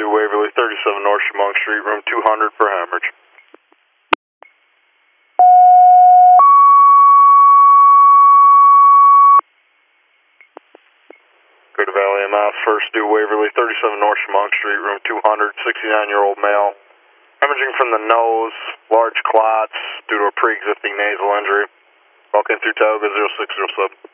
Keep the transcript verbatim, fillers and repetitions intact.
due Waverly, thirty-seven North Chemung Street, room two hundred for hemorrhage. Go to Valley M S, first due Waverly, thirty-seven North Chemung Street, room two hundred, sixty-nine-year-old male. Hemorrhaging from the nose, large clots due to a pre-existing nasal injury. Walk in through Tioga zero six zero seven.